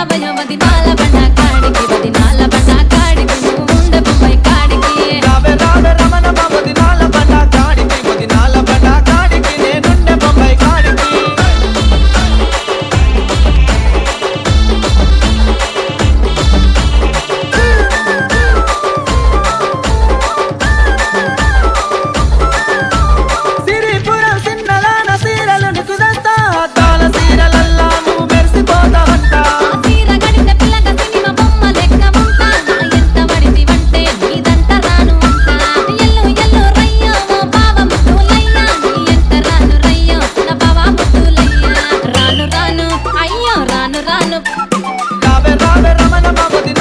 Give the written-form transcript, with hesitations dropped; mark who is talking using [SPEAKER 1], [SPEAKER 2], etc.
[SPEAKER 1] రావయ్య వదినాల బండ కాడికి వదినాల బండ కాడికి నువ్వు ఉండే బొంబాయి కాడికి
[SPEAKER 2] రావే రావే రమణ వదినాల బండ కాడికి వదినాల బండ కాడికి నేనుండే బొంబాయి కాడికి సిరిపురం సిన్నలాన సీరలు నీకు తెస్తా అద్దాల సీరలల్లా నువ్వు మెరిసిపోతావంట
[SPEAKER 1] ఆ సీర గడితే పిల్లగా సినిమా బొమ్మ లెక్క ఉంటా నా ఎంత పడితివంటే నీదంట రాను అంట ఎల్లు ఎల్లు రయ్యో ఓ బావ ముద్దులయ్యా నీ ఎంత రాను రయ్యో నా బావ ముద్దులయ్యా రాను రాను అయ్యో రాను రాను
[SPEAKER 2] రావే రావే రమణ వదినాల